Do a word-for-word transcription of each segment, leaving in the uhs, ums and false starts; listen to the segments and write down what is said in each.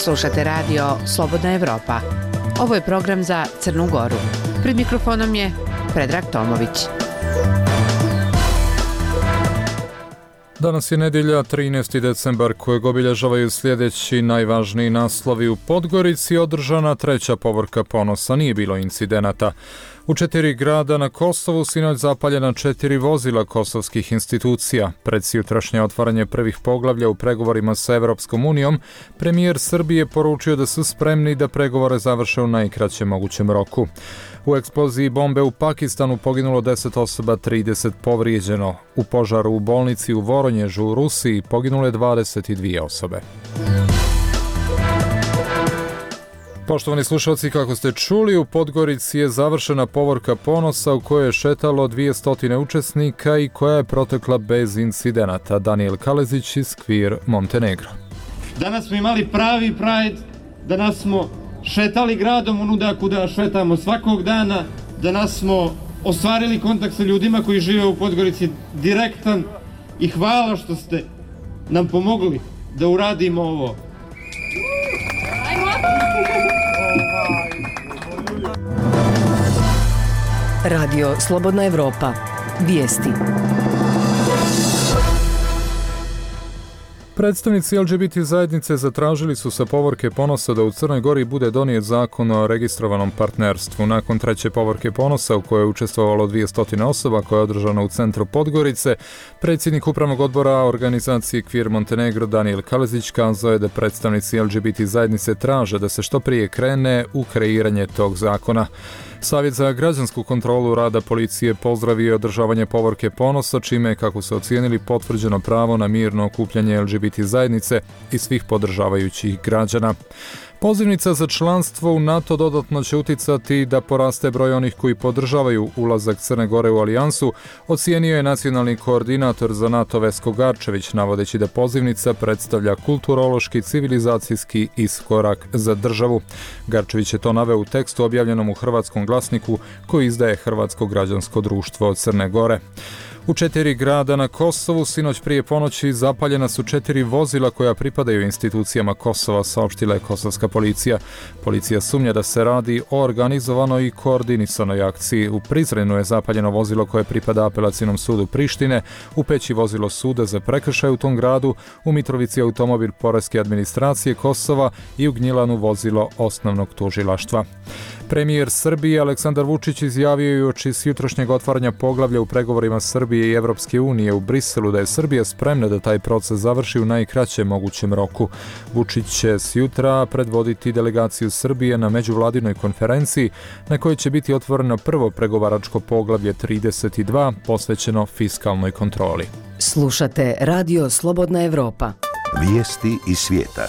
Slušate radio Slobodna Evropa. Ovo je program za Crnu Goru. Pred mikrofonom je Predrag Tomović. Danas je nedjelja, trinaesti decembar, kojeg obilježavaju sljedeći najvažniji naslovi. U Podgorici održana treća povorka ponosa, nije bilo incidenata. U četiri grada na Kosovu sinoć zapaljena četiri vozila kosovskih institucija. Pred sutrašnje otvaranje prvih poglavlja u pregovorima sa Evropskom unijom, premijer Srbije poručio da su spremni da pregovore završe u najkraćem mogućem roku. U eksploziji bombe u Pakistanu poginulo deset osoba, trideset povrijeđeno. U požaru u bolnici u Voronježu u Rusiji poginule dvadeset dvije osobe. Poštovani slušalci, kako ste čuli, u Podgorici je završena povorka ponosa u kojoj je šetalo dvjesto učesnika i koja je protekla bez incidenata. Daniel Kalezić iz Queer Montenegro. Danas smo imali pravi Pride, danas smo šetali gradom onuda kuda šetamo svakog dana, danas smo ostvarili kontakt sa ljudima koji žive u Podgorici direktan i hvala što ste nam pomogli da uradimo ovo. Radio Slobodna Evropa. Vijesti. Predstavnici L G B T zajednice zatražili su sa povorke ponosa da u Crnoj Gori bude donijet zakon o registrovanom partnerstvu. Nakon treće povorke ponosa u kojoj je učestvovalo dvjesto osoba koja je održana u centru Podgorice, predsjednik upravnog odbora organizacije Queer Montenegro Daniel Kalezić kazao je da predstavnici L G B T zajednice traže da se što prije krene u kreiranje tog zakona. Savjet za građansku kontrolu rada policije pozdravio je održavanje povorke ponosa, čime je, kako su ocijenili, potvrđeno pravo na mirno okupljanje L G B T zajednice i svih podržavajućih građana. Pozivnica za članstvo u NATO dodatno će uticati da poraste broj onih koji podržavaju ulazak Crne Gore u alijansu, ocijenio je nacionalni koordinator za NATO Vesko Garčević, navodeći da pozivnica predstavlja kulturološki, civilizacijski iskorak za državu. Garčević je to naveo u tekstu objavljenom u Hrvatskom glasniku koji izdaje Hrvatsko građansko društvo Crne Gore. U četiri grada na Kosovu sinoć prije ponoći zapaljena su četiri vozila koja pripadaju institucijama Kosova, saopštila je kosovska policija. Policija sumnja da se radi o organizovanoj i koordinisanoj akciji. U Prizrenu je zapaljeno vozilo koje pripada apelacijnom sudu Prištine, u Peći vozilo suda za prekršaj u tom gradu, u Mitrovici automobil poreske administracije Kosova i u Gnjilanu vozilo osnovnog tužilaštva. Premijer Srbije Aleksandar Vučić izjavio je uoči jutrošnjeg otvaranja poglavlja u pregovorima Srbije i Evropske unije u Briselu da je Srbija spremna da taj proces završi u najkraćem mogućem roku. Vučić će sjutra predvoditi delegaciju Srbije na međuvladinoj konferenciji na kojoj će biti otvoreno prvo pregovaračko poglavlje trideset dva posvećeno fiskalnoj kontroli. Slušate Radio Slobodna Evropa. Vijesti iz svijeta.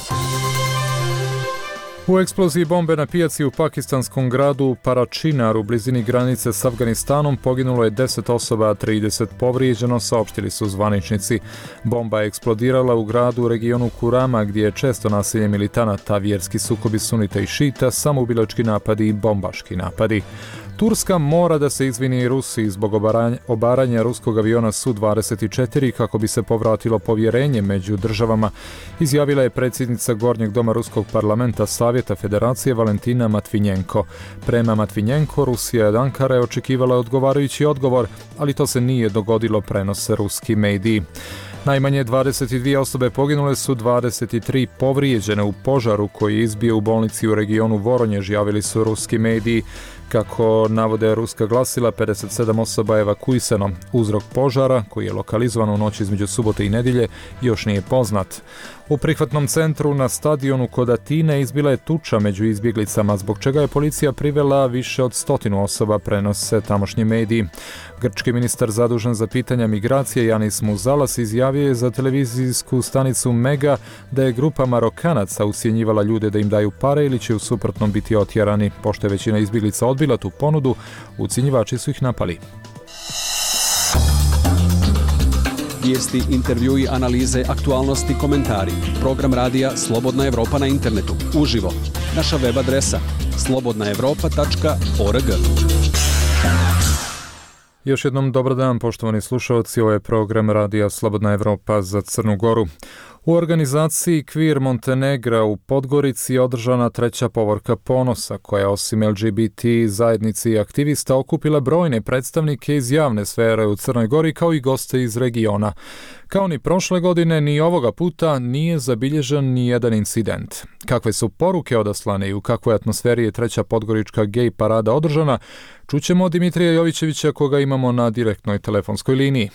U eksploziji bombe na pijaci u pakistanskom gradu Parachinar u blizini granice s Afganistanom poginulo je deset osoba, a trideset povrijeđeno, saopštili su zvaničnici. Bomba je eksplodirala u gradu u regionu Kurama, gdje je često nasilje militanata, vjerski sukobi sunita i šita, samoubilački napadi i bombaški napadi. Turska mora da se izvini Rusiji zbog obaranja, obaranja ruskog aviona S U dvadeset četiri kako bi se povratilo povjerenje među državama, izjavila je predsjednica Gornjeg doma Ruskog parlamenta Savjeta Federacije Valentina Matvinjenko. Prema Matvinjenko, Rusija od Ankare očekivala odgovarajući odgovor, ali to se nije dogodilo, prenose ruski mediji. Najmanje dvadeset dvije osobe poginule su, dvadeset tri povrijeđene u požaru koji je izbio u bolnici u regionu Voronjež, javili su ruski mediji. Kako navode ruska glasila, pedeset sedam osoba je evakuisano. Uzrok požara, koji je lokalizovan u noći između subote i nedjelje, još nije poznat. U prihvatnom centru na stadionu kod Atine izbila je tuča među izbjeglicama, zbog čega je policija privela više od stotinu osoba, prenose tamošnji mediji. Grčki ministar zadužen za pitanja migracije Janis Muzalas izjavio je za televizijsku stanicu Mega da je grupa Marokanaca ucjenjivala ljude da im daju pare ili će u suprotnom biti otjerani. Pošto je većina izbjeglica odbila tu ponudu, ucjenjivači su ih napali. Vijesti, intervjui, analize, aktualnosti, komentari. Program radija Slobodna Evropa na internetu. Uživo. Naša web adresa slobodna evropa tačka org. Još jednom dobar dan, poštovani slušalci, ovo je program radija Slobodna Evropa za Crnu Goru. U organizaciji Kvir Montenegra u Podgorici je održana treća povorka ponosa, koja osim L G B T zajednici i aktivista okupila brojne predstavnike iz javne sfere u Crnoj Gori kao i goste iz regiona. Kao ni prošle godine, ni ovoga puta nije zabilježen ni jedan incident. Kakve su poruke odaslane i u kakvoj atmosferi je treća podgorička gej parada održana, čućemo od Dimitrija Jovićevića, koga imamo na direktnoj telefonskoj liniji.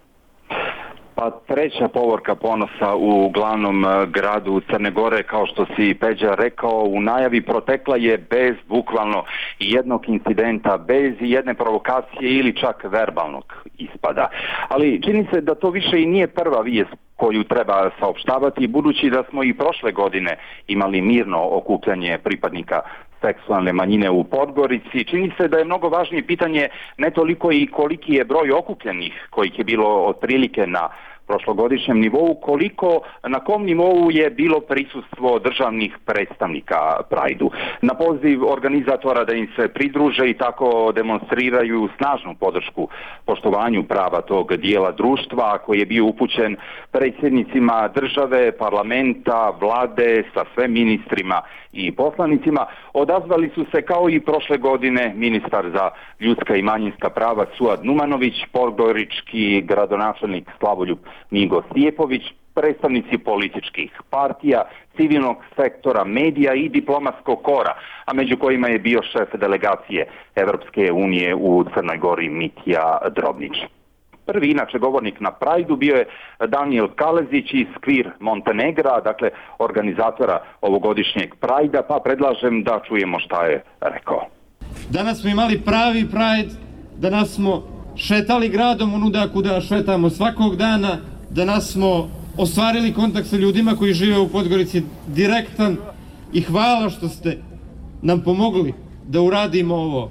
Pa treća povorka ponosa u glavnom gradu Crne Gore, kao što si Peđa rekao, u najavi protekla je bez bukvalno jednog incidenta, bez jedne provokacije ili čak verbalnog ispada. Ali čini se da to više i nije prva vijest koju treba saopštavati, budući da smo i prošle godine imali mirno okupljanje pripadnika seksualne manjine u Podgorici. Čini se da je mnogo važnije pitanje ne toliko i koliki je broj okupljenih, kojih je bilo otprilike na prošlogodišnjem nivou, koliko na kom nivou je bilo prisustvo državnih predstavnika Prajdu. Na poziv organizatora da im se pridruže i tako demonstriraju snažnu podršku poštovanju prava tog dijela društva, koji je bio upućen predsjednicima države, parlamenta, vlade, sa sve ministrima i poslanicima, odazvali su se kao i prošle godine ministar za ljudska i manjinska prava Suad Numanović, podgorički gradonačelnik Slavoljub Migo Stijepović, predstavnici političkih partija, civilnog sektora, medija i diplomatskog kora, a među kojima je bio šef delegacije Evropske unije u Crnoj Gori Mitja Drobnić. Prvi inače govornik na Prajdu bio je Daniel Kalezić iz Kvir Montenegra, dakle organizatora ovogodišnjeg Prajda, pa predlažem da čujemo šta je rekao. Danas smo imali pravi Pride, danas smo šetali gradom onuda kuda šetamo svakog dana, danas smo ostvarili kontakt sa ljudima koji žive u Podgorici direktan i hvala što ste nam pomogli da uradimo ovo.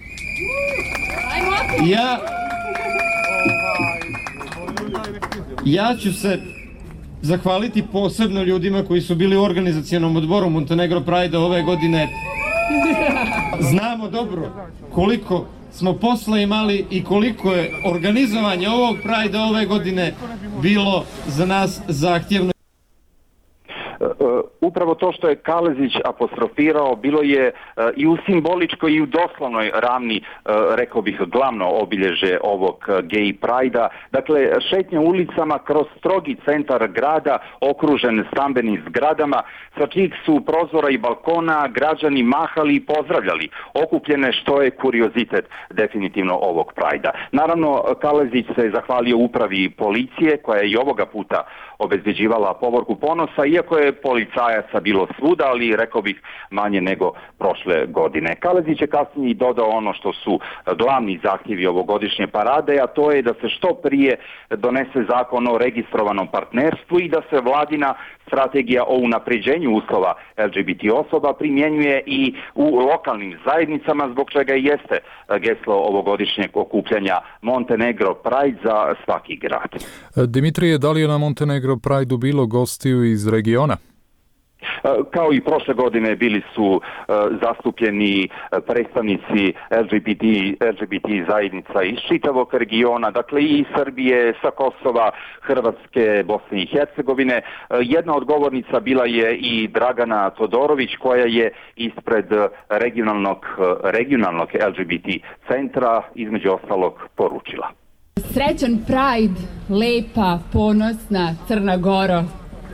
Ja Ja ću se zahvaliti posebno ljudima koji su bili u organizacionom odboru Montenegro Pride ove godine. Znamo dobro koliko smo posla imali i koliko je organizovanje ovog Pride ove godine bilo za nas zahtjevno. Upravo to što je Kalezić apostrofirao bilo je i u simboličkoj i u doslovnoj ravni, rekao bih, glavno obilježje ovog gay Prajda. Dakle, šetnja ulicama kroz strogi centar grada, okružen stambenim zgradama, sa čijih su prozora i balkona građani mahali i pozdravljali okupljene, što je kuriozitet definitivno ovog Prajda. Naravno, Kalezić se zahvalio upravi policije, koja je i ovoga puta obezbeđivala povorku ponosa, iako je policajaca bilo svuda, ali rekao bih manje nego prošle godine. Kalezić je kasnije i dodao ono što su glavni zahtjevi ovogodišnje parade, a to je da se što prije donese zakon o registrovanom partnerstvu i da se vladina strategija o unapređenju uslova L G B T osoba primjenjuje i u lokalnim zajednicama, zbog čega i jeste geslo ovogodišnjeg okupljanja Montenegro Pride za svaki grad. Dimitrije, da li je na Montenegro Prideu bilo gostiju iz regiona? Kao i prošle godine bili su uh, zastupljeni predstavnici L G B T, L G B T zajednica iz čitavog regiona, dakle i iz Srbije, sa Kosova, Hrvatske, Bosne i Hercegovine. Uh, jedna od govornica bila je i Dragana Todorović, koja je ispred regionalnog, uh, regionalnog L G B T centra između ostalog poručila. Srećan Pride, lepa, ponosna Crna Goro.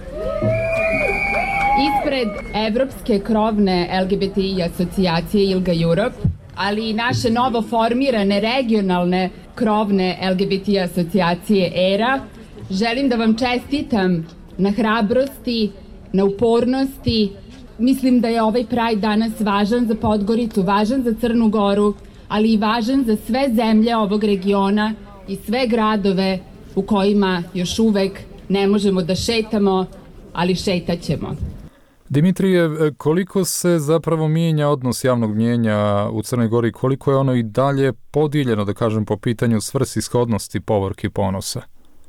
Ispred Evropske krovne L G B T I asocijacije ILGA Europe, ali i naše novo formirane regionalne krovne L G B T asocijacije ERA, želim da vam čestitam na hrabrosti, na upornosti. Mislim da je ovaj Pride danas važan za Podgoricu, važan za Crnu Goru, ali i važan za sve zemlje ovog regiona i sve gradove u kojima još uvek ne možemo da šetamo, ali šetaćemo. Dimitrije, koliko se zapravo mijenja odnos javnog mnijenja u Crnoj Gori, koliko je ono i dalje podijeljeno, da kažem, po pitanju svrsishodnosti povorki ponosa?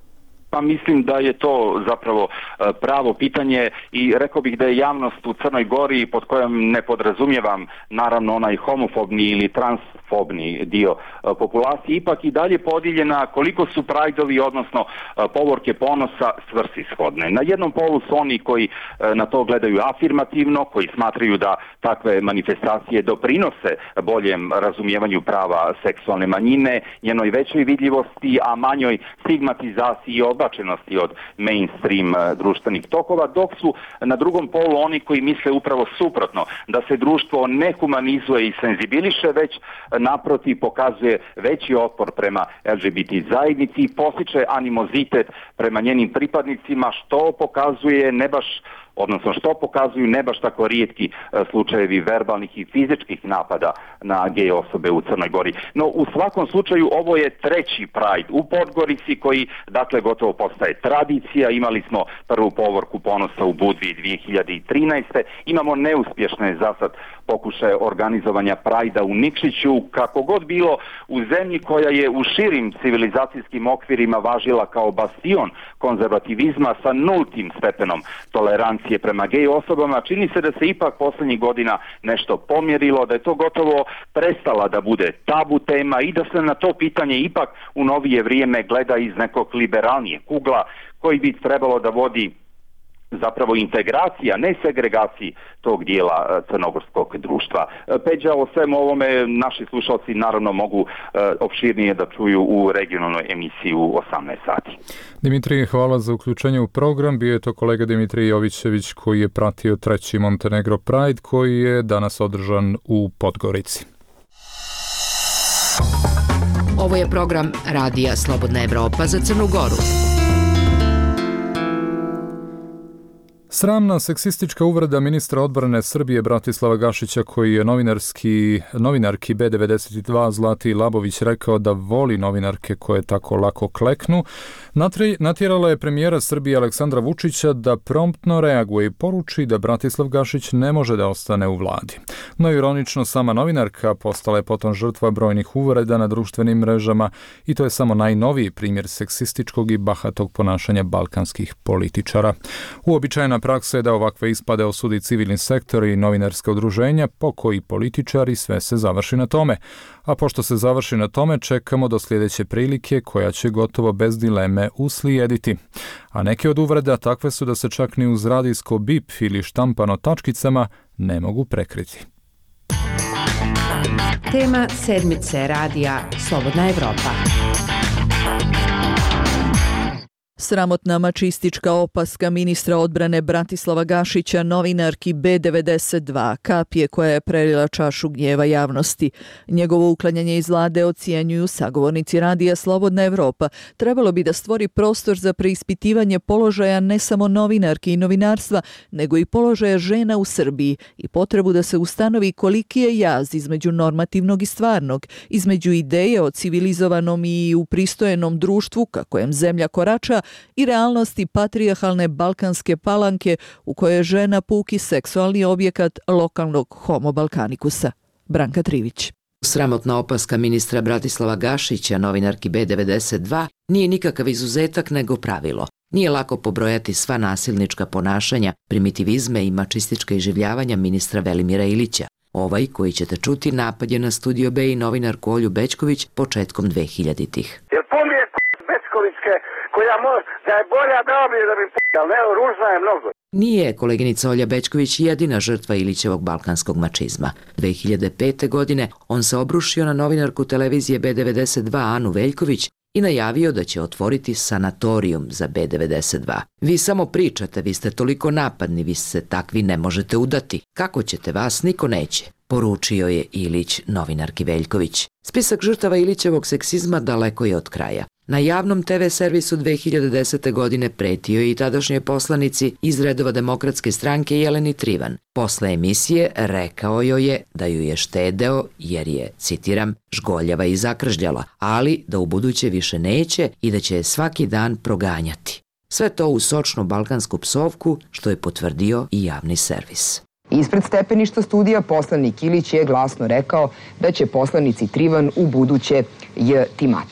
Pa mislim da je to zapravo pravo pitanje i rekao bih da je javnost u Crnoj Gori, pod kojom ne podrazumijevam naravno onaj homofobni ili transfobni dio populacije, ipak i dalje podijeljena koliko su prajdovi, odnosno povorke ponosa svrsishodne. Na jednom polu su oni koji na to gledaju afirmativno, koji smatraju da takve manifestacije doprinose boljem razumijevanju prava seksualne manjine, njenoj većoj vidljivosti, a manjoj stigmatizaciji i odbačenosti od mainstream društvenih tokova, dok su na drugom polu oni koji misle upravo suprotno, da se društvo ne humanizuje i senzibiliše, već naprotiv pokazuje veći otpor prema L G B T zajednici i postiče animozitet prema njenim pripadnicima, što pokazuje ne baš odnosno što pokazuju ne baš tako rijetki slučajevi verbalnih i fizičkih napada na gej osobe u Crnoj Gori. No u svakom slučaju ovo je treći Pride u Podgorici koji dakle gotovo postaje tradicija. Imali smo prvu povorku ponosa u Budvi dvije hiljade trinaeste. Imamo neuspješne zasad pokušaje organizovanja Prajda u Nikšiću. Kako god bilo, u zemlji koja je u širim civilizacijskim okvirima važila kao bastion konzervativizma sa nultim stepenom tolerancije prema gej osobama, čini se da se ipak posljednjih godina nešto pomjerilo, da je to gotovo prestala da bude tabu tema i da se na to pitanje ipak u novije vrijeme gleda iz nekog liberalnijeg ugla koji bi trebalo da vodi zapravo integracija, ne segregaciji tog dijela crnogorskog društva. Peđa, o svemu ovome naši slušalci naravno mogu opširnije da čuju u regionalnoj emisiji u osamnaest sati. Dimitrije, hvala za uključenje u program. Bio je to kolega Dimitrij Jovićević koji je pratio treći Montenegro Pride koji je danas održan u Podgorici. Ovo je program Radija Slobodna Evropa za Crnu Goru. Sramna seksistička uvreda ministra odbrane Srbije Bratislava Gašića, koji je novinarski, novinarki B devedeset dva Zlati Labović rekao da voli novinarke koje tako lako kleknu, natjerala je premijera Srbije Aleksandra Vučića da promptno reaguje i poruči da Bratislav Gašić ne može da ostane u vladi. No ironično, sama novinarka postala je potom žrtva brojnih uvreda na društvenim mrežama i to je samo najnoviji primjer seksističkog i bahatog ponašanja balkanskih političara. Uobičajena praksa je da ovakve ispade osudi civilni sektor i novinarska udruženja, po koji političari, sve se završi na tome. A pošto se završi na tome, čekamo do sljedeće prilike koja će gotovo bez dileme uslijediti. A neke od uvreda takve su da se čak ni uz radijsko bip ili štampano tačkicama ne mogu prekriti. Tema sedmice radija Slobodna Evropa. Sramotna mačistička opaska ministra odbrane Bratislava Gašića novinarki B devedeset dva kap je koja je prelila čašu gnjeva javnosti. Njegovo uklanjanje iz vlade ocjenjuju sagovornici radija Slobodna Evropa. Trebalo bi da stvori prostor za preispitivanje položaja ne samo novinarki i novinarstva, nego i položaja žena u Srbiji i potrebu da se ustanovi koliki je jaz između normativnog i stvarnog, između ideje o civilizovanom i upristojenom društvu ka kojem zemlja korača i realnosti patrijarhalne balkanske palanke u kojoj je žena puki seksualni objekat lokalnog homobalkanikusa. Branka Trivić. Sramotna opaska ministra Bratislava Gašića, novinarki B devedeset dva, nije nikakav izuzetak nego pravilo. Nije lako pobrojati sva nasilnička ponašanja, primitivizme i mačistička iživljavanja ministra Velimira Ilića. Ovaj, koji ćete čuti, napad je na Studio B i novinarku Olju Bećković početkom dvehiljaditih. Jer pomije Bećkovićke koja može, da je bolja da obje da bi p***al, ne, ružna je mnogo. Nije koleginica Olja Bećković jedina žrtva Ilićevog balkanskog mačizma. dve hiljade pete. godine on se obrušio na novinarku televizije B devedeset dva Anu Veljković i najavio da će otvoriti sanatorijum za B devedeset dva. Vi samo pričate, vi ste toliko napadni, vi se takvi ne možete udati. Kako ćete, vas niko neće, poručio je Ilić novinarki Veljković. Spisak žrtava Ilićevog seksizma daleko je od kraja. Na javnom te ve servisu dve hiljade desete. godine pretio je i tadašnjoj poslanici iz redova Demokratske stranke Jeleni Trivan. Posle emisije rekao joj je da ju je štedeo jer je, citiram, žgoljava i zakržljala, ali da u buduće više neće i da će je svaki dan proganjati. Sve to u sočnu balkansku psovku, što je potvrdio i javni servis. Ispred stepeništa studija poslanik Ilić je glasno rekao da će poslanici Trivan u buduće j ti mater.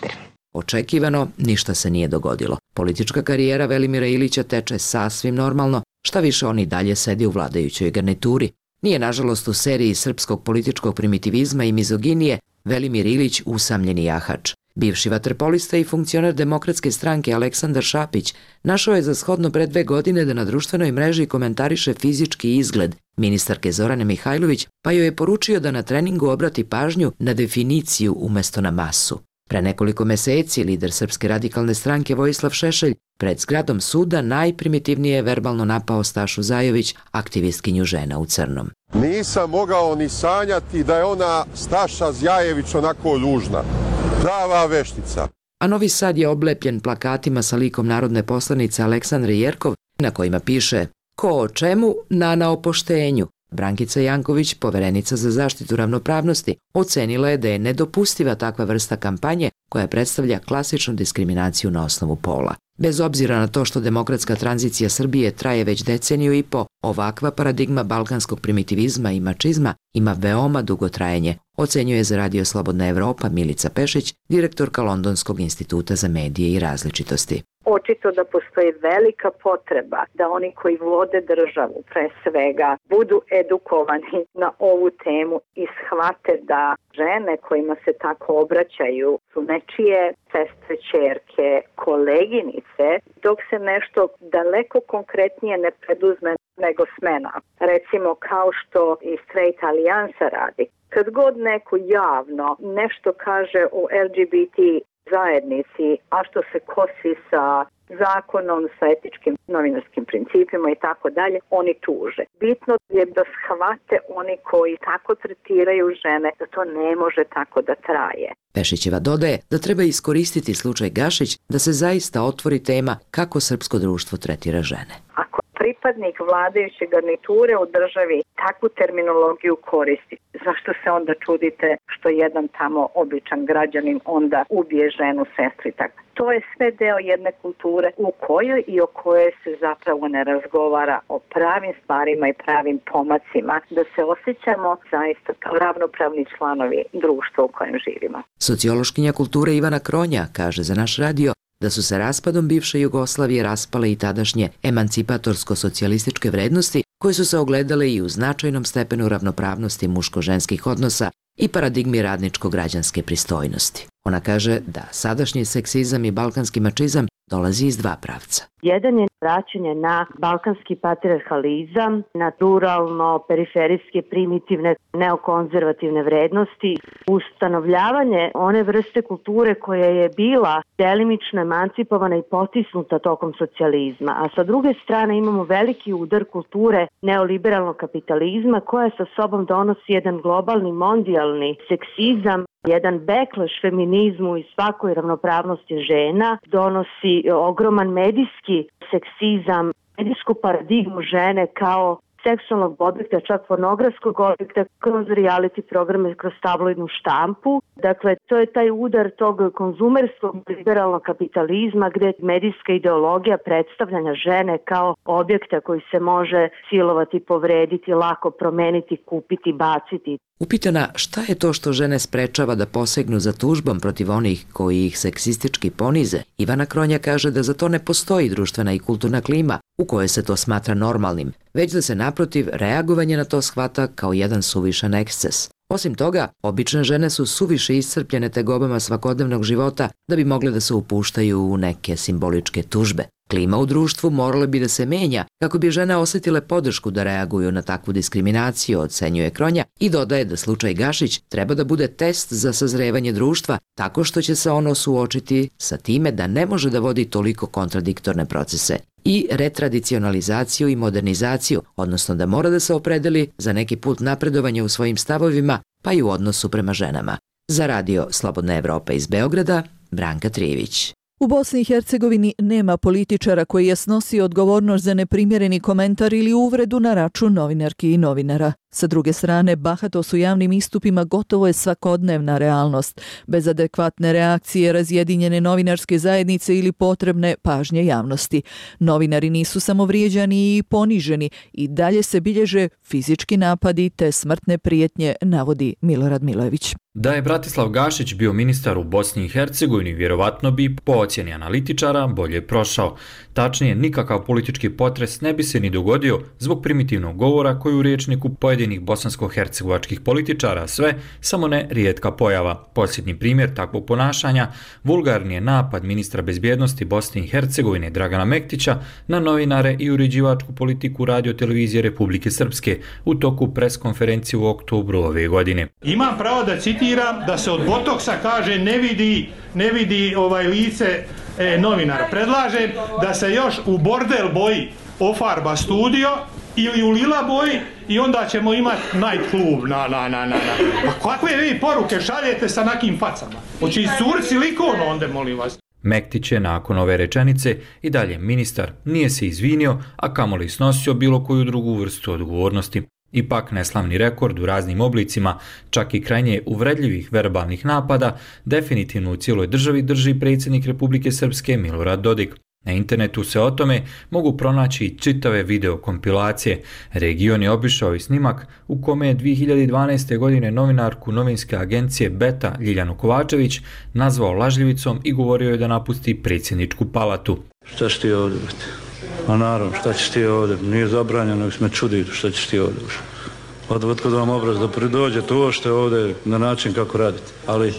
Očekivano, ništa se nije dogodilo. Politička karijera Velimira Ilića teče sasvim normalno, šta više on i dalje sedi u vladajućoj garnituri. Nije, nažalost, u seriji srpskog političkog primitivizma i mizoginije Velimir Ilić usamljeni jahač. Bivši vaterpolista i funkcioner Demokratske stranke Aleksandar Šapić našao je za shodno pre dve godine da na društvenoj mreži komentariše fizički izgled ministarke Zorane Mihajlović, pa joj je poručio da na treningu obrati pažnju na definiciju umesto na masu. Pre nekoliko meseci lider Srpske radikalne stranke Vojislav Šešelj pred zgradom suda najprimitivnije je verbalno napao Stašu Zajović, aktivistkinju žena u crnom. Nisam mogao ni sanjati da je ona Staša Zjajević onako ružna. Prava veštica. A Novi Sad je oblepljen plakatima sa likom narodne poslanice Aleksandre Jerkov, na kojima piše "Ko o čemu, Nana o poštenju". Brankica Janković, poverenica za zaštitu ravnopravnosti, ocenila je da je nedopustiva takva vrsta kampanje koja predstavlja klasičnu diskriminaciju na osnovu pola. Bez obzira na to što demokratska tranzicija Srbije traje već deceniju i po, ovakva paradigma balkanskog primitivizma i mačizma ima veoma dugo trajanje, ocenjuje za Radio Slobodna Evropa Milica Pešić, direktorka Londonskog instituta za medije i različitosti. Očito da postoji velika potreba da oni koji vode državu, pre svega, budu edukovani na ovu temu i shvate da žene kojima se tako obraćaju su nečije sestre, ćerke, koleginice, dok se nešto daleko konkretnije ne preduzme nego smena. Recimo kao što i Straight Alijansa radi. Kad god neko javno nešto kaže o L G B T zajednici, a što se kosi sa zakonom, sa etičkim novinarskim principima i tako dalje, oni tuže. Bitno je da shvate oni koji tako tretiraju žene, da to ne može tako da traje. Pešićeva dodaje da treba iskoristiti slučaj Gašić da se zaista otvori tema kako srpsko društvo tretira žene. Ako pripadnik vladajuće garniture u državi takvu terminologiju koristi, zašto se onda čudite što jedan tamo običan građanin onda ubije ženu, sestru i tako? To je sve deo jedne kulture u kojoj i o kojoj se zapravo ne razgovara o pravim stvarima i pravim pomacima, da se osjećamo zaista kao ravnopravni članovi društva u kojem živimo. Sociološkinja kulture Ivana Kronja kaže za naš radio da su se raspadom bivše Jugoslavije raspale i tadašnje emancipatorsko-socijalističke vrednosti koje su se ogledale i u značajnom stepenu ravnopravnosti muško-ženskih odnosa i paradigmi radničko-građanske pristojnosti. Ona kaže da sadašnji seksizam i balkanski mačizam dolazi iz dva pravca. Jedan je vraćanje na balkanski patriarhalizam, na ruralno, periferijske, primitivne, neokonzervativne vrednosti, ustanovljavanje one vrste kulture koja je bila delimično emancipovana i potisnuta tokom socijalizma, a sa druge strane imamo veliki udar kulture neoliberalnog kapitalizma koja sa sobom donosi jedan globalni, mondijalni seksizam, jedan backlash feminizmu i svakoj ravnopravnosti žena, donosi ogroman medijski seksizam, medijsku paradigmu žene kao seksualnog objekta, čak pornografskog objekta, kroz reality programe, kroz tabloidnu štampu. Dakle, to je taj udar tog konzumerskog liberalnog kapitalizma gdje medijska ideologija predstavljanja žene kao objekta koji se može silovati, povrediti, lako promeniti, kupiti, baciti. Upitana šta je to što žene sprečava da posegnu za tužbom protiv onih koji ih seksistički ponize, Ivana Kronja kaže da za to ne postoji društvena i kulturna klima u kojoj se to smatra normalnim, već da se naprotiv reagovanje na to shvata kao jedan suvišan eksces. Osim toga, obične žene su suviše iscrpljene tegobama svakodnevnog života da bi mogle da se upuštaju u neke simboličke tužbe. Klima u društvu morala bi da se menja kako bi žene osjetile podršku da reaguju na takvu diskriminaciju, ocenjuje Kronja i dodaje da slučaj Gašić treba da bude test za sazrevanje društva tako što će se ono suočiti sa time da ne može da vodi toliko kontradiktorne procese i retradicionalizaciju i modernizaciju, odnosno da mora da se opredeli za neki put napredovanja u svojim stavovima pa i u odnosu prema ženama. Za Radio Slobodna Evropa iz Beograda, Branka Trijević. U Bosni i Hercegovini nema političara koji je snosio odgovornost za neprimjereni komentar ili uvredu na račun novinarki i novinara. Sa druge strane, bahatost u javnim istupima gotovo je svakodnevna realnost, bez adekvatne reakcije razjedinjene novinarske zajednice ili potrebne pažnje javnosti. Novinari nisu samo vrijeđani i poniženi, i dalje se bilježe fizički napadi te smrtne prijetnje, navodi Milorad Milojević. Da je Bratislav Gašić bio ministar u Bosni i Hercegovini, vjerovatno bi, po ocjeni analitičara, bolje prošao. Tačnije, nikakav politički potres ne bi se ni dogodio zbog primitivnog govora koji u riječniku pojedinih bosansko-hercegovačkih političara sve, samo ne rijetka pojava. Posljednji primjer takvog ponašanja, vulgarni je napad ministra bezbjednosti Bosne i Hercegovine Dragana Mektića na novinare i uređivačku politiku Radio-televizije Republike Srpske u toku preskonferencije u oktobru ove godine. Imam pravo da citiram da se od botoksa kaže ne vidi, ne vidi ovaj lice e, novinara. Predlažem da se još u bordel boji ofarba studio ili u lila boji i onda ćemo imati night club. Na, na, na, na. Pa kakve vi poruke šaljete sa nakim facama? Hoće iscuriti silikon onda, molim vas. Mektić je nakon ove rečenice i dalje ministar, nije se izvinio, a kamoli snosio bilo koju drugu vrstu odgovornosti. Ipak neslavni rekord u raznim oblicima, čak i krajnje uvredljivih verbalnih napada, definitivno u cijeloj državi drži predsjednik Republike Srpske Milorad Dodik. Na internetu se o tome mogu pronaći čitave videokompilacije. Region je obišao i snimak u kome je dvije hiljade dvanaeste. godine novinarku novinske agencije Beta Ljiljanu Kovačević nazvao lažljivicom i govorio je da napusti predsjedničku palatu. Šta ćeš ti ovdje, brate? A naravno, šta ćeš ti ovdje? Nije zabranjeno, nek me čudi šta ćeš ti ovdje. Od otkud vam obraz da pridođete uošte ovdje na način kako radite. Ali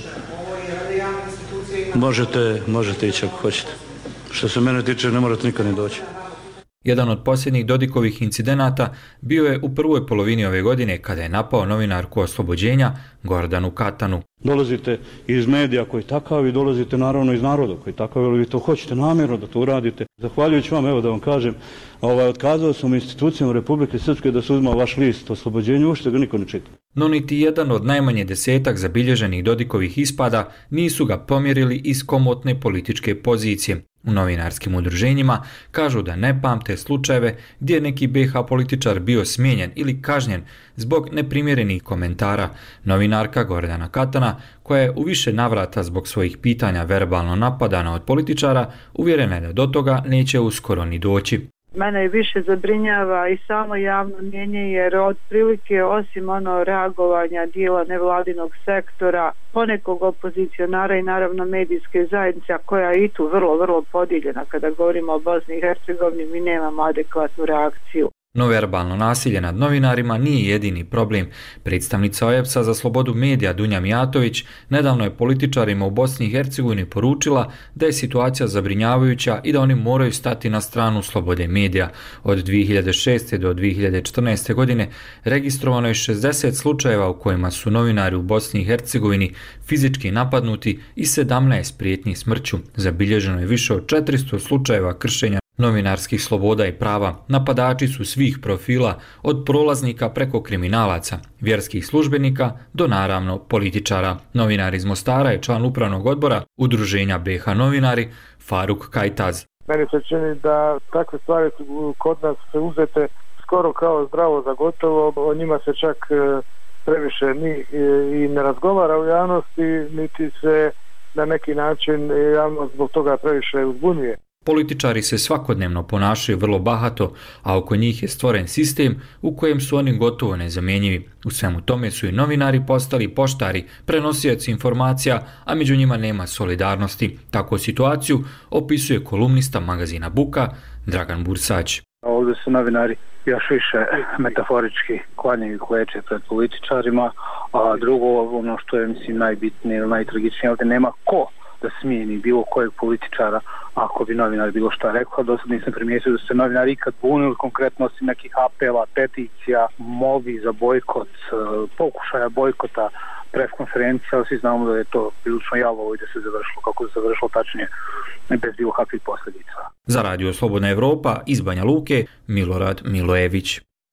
možete, možete ići ako hoćete. Što se mene tiče, ne morate nikad ni doći. Jedan od posljednjih Dodikovih incidenata bio je u prvoj polovini ove godine kada je napao novinarku Oslobođenja Gordanu Katanu. Dolazite iz medija koji takav i dolazite naravno iz naroda koji takav, ali vi to hoćete namjerno da to uradite. Zahvaljujući vam, evo da vam kažem, ovaj, otkazao sam institucijama Republike Srpske da se uzma vaš list Oslobođenja, ušte ga niko ne čita. No niti jedan od najmanje desetak zabilježenih Dodikovih ispada nisu ga pomjerili iz komotne političke pozicije. U novinarskim udruženjima kažu da ne pamte slučajeve gdje je neki be ha političar bio smijenjen ili kažnjen zbog neprimjerenih komentara. Novinarka Gordana Katana, koja je u više navrata zbog svojih pitanja verbalno napadana od političara, uvjerena je da do toga neće uskoro ni doći. Mene više zabrinjava i samo javno mnijenje, jer otprilike osim ono reagovanja dijela nevladinog sektora, ponekog opozicionara i naravno medijske zajednice, koja je i tu vrlo, vrlo podijeljena kada govorimo o Bosni i Hercegovini, mi nemamo adekvatnu reakciju. No verbalno nasilje nad novinarima nije jedini problem. Predstavnica O E B S-a za slobodu medija Dunja Mijatović nedavno je političarima u Bosni i Hercegovini poručila da je situacija zabrinjavajuća i da oni moraju stati na stranu slobode medija. Od dvije hiljade šeste. do dvije hiljade četrnaeste. godine registrovano je šezdeset slučajeva u kojima su novinari u Bosni i Hercegovini fizički napadnuti i sedamnaest prijetnji smrću. Zabilježeno je više od četiristo slučajeva kršenja novinarskih sloboda i prava. Napadači su svih profila, od prolaznika preko kriminalaca, vjerskih službenika do naravno političara. Novinar iz Mostara je član upravnog odbora Udruženja be ha novinari Faruk Kajtaz. Meni se čini da takve stvari kod nas se uzete skoro kao zdravo za gotovo, o njima se čak previše ni i ne razgovara u javnosti, niti se na neki način javnost zbog toga previše uzbunjuje. Političari se svakodnevno ponašaju vrlo bahato, a oko njih je stvoren sistem u kojem su oni gotovo nezamjenjivi. U svemu tome su i novinari postali poštari, prenosioci informacija, a među njima nema solidarnosti. Takvu situaciju opisuje kolumnista magazina Buka Dragan Bursać. Ovdje su novinari još više metaforički klanjaju kleče pred političarima, a drugo, ono što je mislim najbitnije ili najtragičnije, ovdje nema ko da smijeni bilo kojeg političara ako bi novinar bilo šta rekao. Do sad nisam primijetio da se novinari ikad bunili, konkretno osim nekih apela, peticija, molbi za bojkot, pokušaja bojkota preskonferencija, ali svi znamo da je to prilično jalovo i da se završilo kako se završilo, tačnije bez bilo kakvih posljedica. Za Radio Slobodna Evropa iz Banja Luke, Milorad Milojević.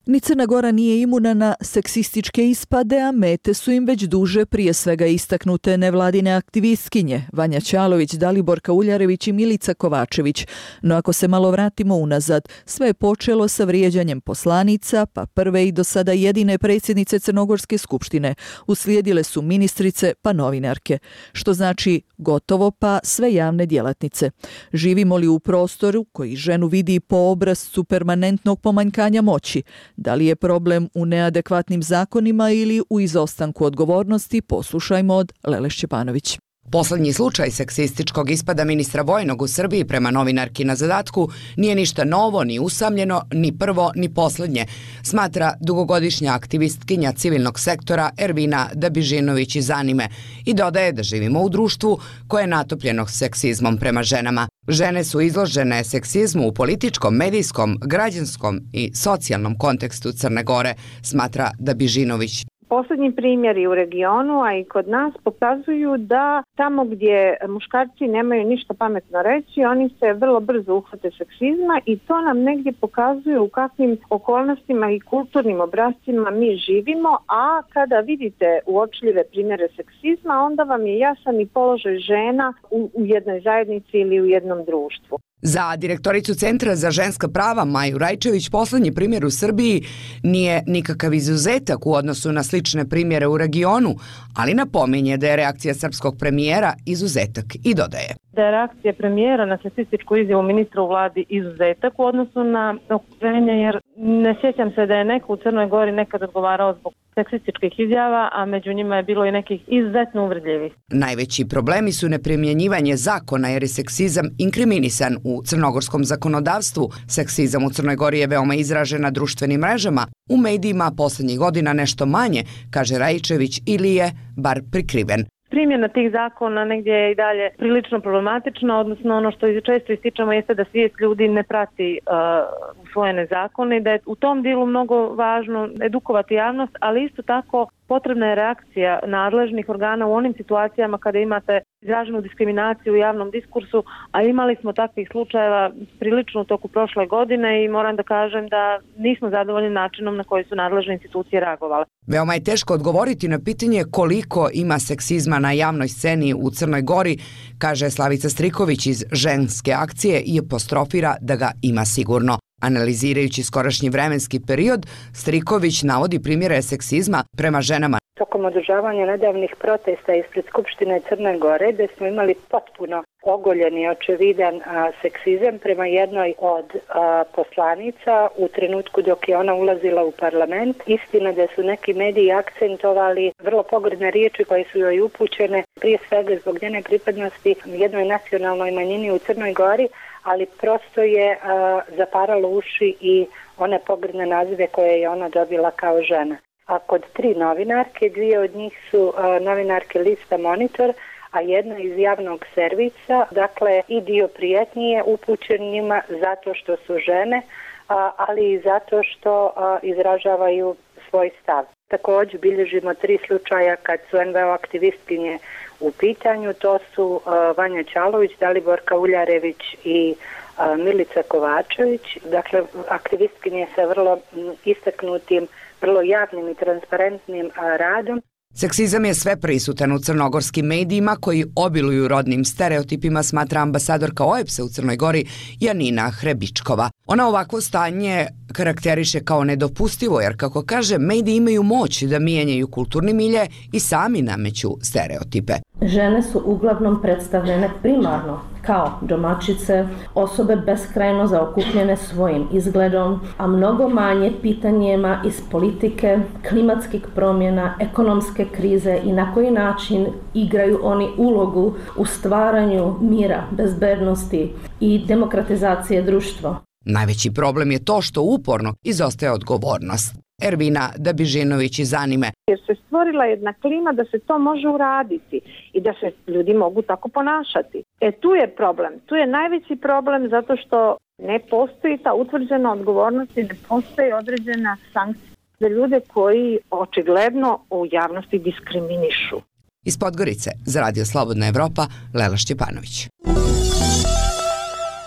Ni Crna Gora nije imuna na seksističke ispade, a mete su im već duže prije svega istaknute nevladine aktivistkinje Vanja Ćalović, Daliborka Uljarević i Milica Kovačević. No ako se malo vratimo unazad, sve je počelo sa vrijeđanjem poslanica, pa prve i do sada jedine predsjednice Crnogorske skupštine. Uslijedile su ministrice pa novinarke, što znači gotovo pa sve javne djelatnice. Živimo li u prostoru koji ženu vidi po obrascu permanentnog pomanjkanja moći? Da li je problem u neadekvatnim zakonima ili u izostanku odgovornosti? Poslušajmo od Lele Šćepanović. Poslednji slučaj seksističkog ispada ministra vojnog u Srbiji prema novinarki na zadatku nije ništa novo, ni usamljeno, ni prvo, ni poslednje, smatra dugogodišnja aktivistkinja civilnog sektora Ervina Dabižinović iz Anime i dodaje da živimo u društvu koje je natopljeno seksizmom prema ženama. Žene su izložene seksizmu u političkom, medijskom, građanskom i socijalnom kontekstu Crne Gore, smatra Dabižinović. Poslednji primjeri u regionu, a i kod nas, pokazuju da tamo gdje muškarci nemaju ništa pametno reći, oni se vrlo brzo uhvate seksizma i to nam negdje pokazuje u kakvim okolnostima i kulturnim obrascima mi živimo, a kada vidite uočljive primjere seksizma, onda vam je jasan i položaj žena u, u jednoj zajednici ili u jednom društvu. Za direktoricu Centra za ženska prava Maju Rajčević poslednji primjer u Srbiji nije nikakav izuzetak u odnosu na slične primjere u regionu, ali napominje da je reakcija srpskog premijera izuzetak i dodaje. Da je reakcija premijera na seksističku izjavu ministra u vladi izuzetak u odnosu na okruženje, jer ne sjećam se da je neko u Crnoj Gori nekad odgovarao zbog seksističkih izjava, a među njima je bilo i nekih izuzetno uvredljivih. Najveći problemi su neprimjenjivanje zakona jer je seksizam inkriminisan u crnogorskom zakonodavstvu. Seksizam u Crnoj Gori je veoma izražen na društvenim mrežama, u medijima poslednjih godina nešto manje, kaže Rajčević, ili je bar prikriven. Primjena tih zakona negdje je i dalje prilično problematična, odnosno ono što često ističemo jeste da svijest ljudi ne prati uh, usvojene zakone i da je u tom dijelu mnogo važno edukovati javnost, ali isto tako potrebna je reakcija nadležnih organa u onim situacijama kada imate izraženu diskriminaciju u javnom diskursu, a imali smo takvih slučajeva prilično u toku prošle godine i moram da kažem da nismo zadovoljni načinom na koji su nadležne institucije reagovale. Veoma je teško odgovoriti na pitanje koliko ima seksizma na javnoj sceni u Crnoj Gori, kaže Slavica Striković iz Ženske akcije i apostrofira da ga ima sigurno. Analizirajući skorašnji vremenski period, Striković navodi primjere seksizma prema ženama. Tokom održavanja nedavnih protesta ispred Skupštine Crne Gore, gde smo imali potpuno ogoljen i očevidan a, seksizam prema jednoj od a, poslanica u trenutku dok je ona ulazila u parlament. Istina da su neki mediji akcentovali vrlo pogrdne riječi koje su joj upućene, prije svega zbog njene pripadnosti jednoj nacionalnoj manjini u Crnoj Gori, ali prosto je a, zaparalo uši i one pogrdne nazive koje je ona dobila kao žena. A kod tri novinarke, dvije od njih su a, novinarke lista Monitor, a jedna iz javnog servisa, dakle i dio prijetnji je upućen njima zato što su žene, a, ali i zato što a, izražavaju svoj stav. Također bilježimo tri slučaja kad su en ve o aktivistkinje u pitanju, to su a, Vanja Ćalović, Daliborka Uljarević i a, Milica Kovačević, dakle aktivistkinje sa vrlo m, istaknutim, vrlo javnim i transparentnim a, radom. Seksizam je sve prisutan u crnogorskim medijima koji obiluju rodnim stereotipima, smatra ambasadorka O E B S-a u Crnoj Gori Janina Hrebičkova. Ona ovakvo stanje karakteriše kao nedopustivo jer, kako kaže, mediji imaju moć da mijenjaju kulturni milje i sami nameću stereotipe. Žene su uglavnom predstavljene primarno kao domaćice, osobe beskrajno zaokupljene svojim izgledom, a mnogo manje pitanjima iz politike, klimatskih promjena, ekonomske krize i na koji način igraju oni ulogu u stvaranju mira, bezbednosti i demokratizacije društva. Najveći problem je to što uporno izostaje odgovornost. Ervina Dabižinović iz Anime. Jer se stvorila jedna klima da se to može uraditi i da se ljudi mogu tako ponašati. E tu je problem, tu je najveći problem zato što ne postoji ta utvrđena odgovornost i ne postoji određena sankcija za ljude koji očigledno u javnosti diskriminišu. Iz Podgorice za Radio Slobodna Evropa, Lela Šćepanović.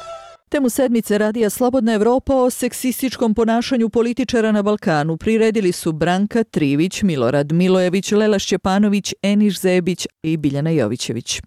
Temu sedmice Radija Slobodna Evropa o seksističkom ponašanju političara na Balkanu priredili su Branka Trivić, Milorad Milojević, Lela Šćepanović, Eniš Zebić i Biljana Jovićević.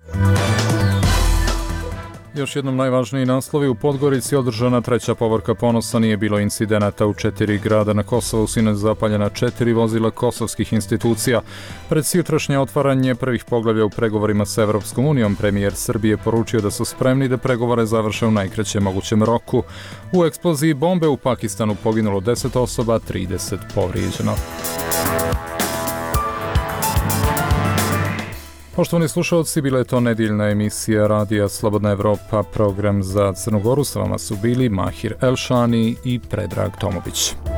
Još jednom najvažniji naslovi: u Podgorici održana treća povorka ponosa, nije bilo incidenata u četiri grada na Kosovu, sinoć zapaljena četiri vozila kosovskih institucija. Pred sutrašnje otvaranje prvih poglavlja u pregovorima s Evropskom unijom, premijer Srbije poručio da su spremni da pregovore završe u najkraćem mogućem roku. U eksploziji bombe u Pakistanu poginulo deset osoba, trideset povrijeđeno. Poštovani slušalci, bila je to nedjeljna emisija Radija Slobodna Evropa. Program za Crnu Goru, s vama su bili Mahir Elšani i Predrag Tomović.